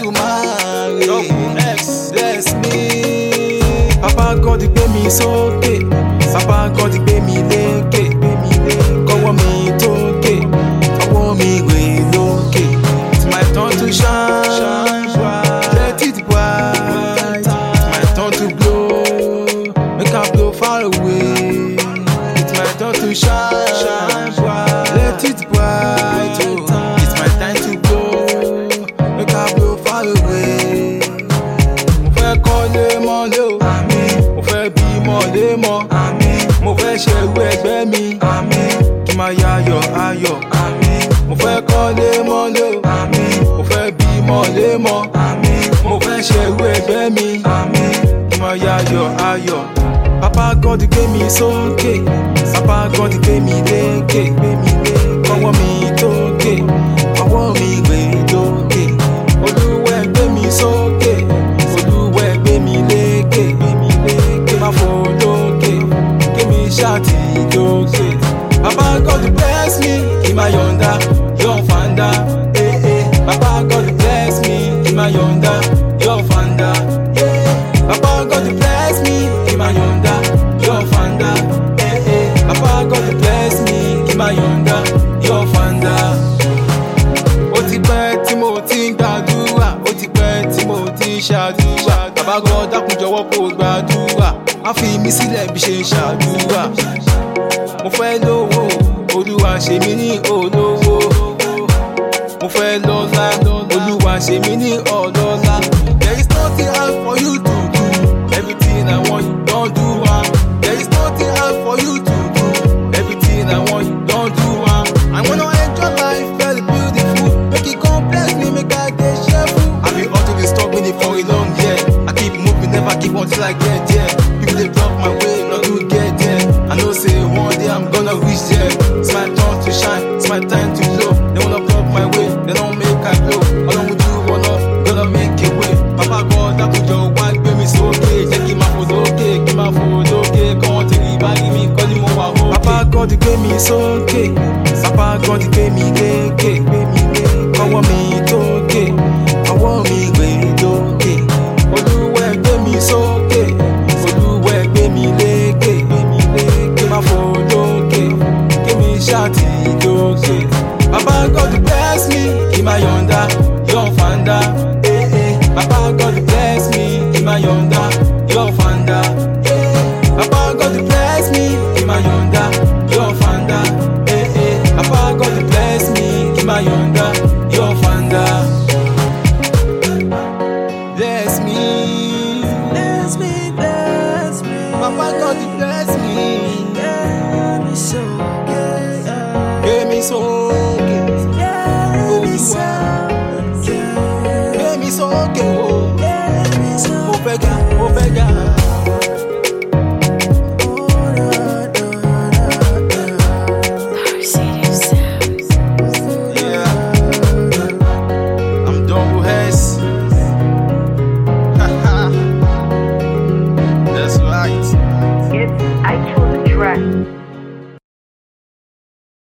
to marry. Bless me. Papa God gbé mi sókè, Papa God gbé mi lékè, kọ́wọ́ mi tókè, ọwọ́ mi gbé lókè. It's my turn to shine, let it bright. It's my turn to blow, make I blow far away. It's my turn to shine, let it bright. Oh, it's my time to blow, make I blow far away. Mo fẹ́ kọ́lé mọ́lé o, mo fẹ́ bímọ lémọ, mo fẹ́ ṣerú ẹgbẹ́ mi, kí máa yayọ̀ ayọ̀. Mo fẹ́ kọ́lé mọ́lé o, mo fẹ́ bímọ lémọ, mo fẹ́ ṣerú ẹgbẹ́ mi, kí máa yayọ̀ ayọ̀. Papa God gbé mi sókè, Papa God gbé mi lékè, kọ́wọ́ mi tókè, ọwọ́ mi gbé lókè. Olúwa gbé mi sókè, Olúwa gbé mi lékè, kí máa fò lókè, kí mi ṣáàtì lókè. Papa God bless me, kí máa yọ̀ǹda, yọ̀ fàǹdà. Papa God bless me, kí máa yọ̀ǹda, yọ̀ fàǹdà. Papa God bless me, kí máa yọ̀ǹda, yọ̀ fàǹdà. Papa God bless me, kí máa yọ̀ǹda, yọ̀ fàǹdà. Ó ti pẹ́ tí mo ti ń gbàdúrà, ó ti pẹ́ tí mo ti ń ṣàdúrà. Bàbá God dákun jọ̀wọ́ kó gbàdúrà, má fi mí sílẹ̀ bí ṣe ń ṣàdúrà. Mo fẹ́ lówó, Olúwa ṣe mí ní olówó. Mo fẹ́ lọ́lá, Olúwa ṣe mí ní ọlọ́lá. There is nothing hard for you to do, everything I want you don do am. There is nothing hard for you to do, everything I want you don do am. I wanna enjoy life very beautiful, make it come bless me, make I dey cheerful. I been hustle dey stop me for a long year, I keep moving, never give until I get there. People dey block my way, not to get there. I know say one day I'm gonna reach there. It's my turn to shine, it's my time to blow. They wanna block my way, they don't make I blow. Ọlọ́run do one up, gonna make a way. Papa God dákúnjọ wá gbé mi sókè, jẹ́ kí n máa fò lókè, kí n máa fò lókè, kọ́ wọn ti rí báyìí mi kọ́ ni mo wà ó. Papa God gbé mi sókè, Papa God gbé mi lékè, kọ́wọ́ mi tókè, ọwọ́ mi gbé lókè. Olúwa gbé mi sókè, Olúwa gbé mi lékè, kí n máa fò lókè, kí mi ṣáàtì lókè. Papa God bless me, kí máa yọ̀ǹda, yọ̀ fàǹdà. Papa God bless me, kí máa yọ̀ǹda, yọ̀ fàǹdà. Papa God bless me, kí máa yọ̀ǹda, yọ̀ fàǹdà. Papa God bless me, kí máa yọ̀ǹda, yọ̀ fàǹdà. Bless me, bless me, bless me. Papa God bless me.